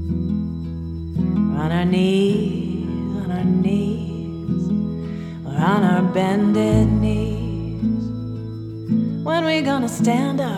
On our knees, or on our bended knees. When we gonna stand up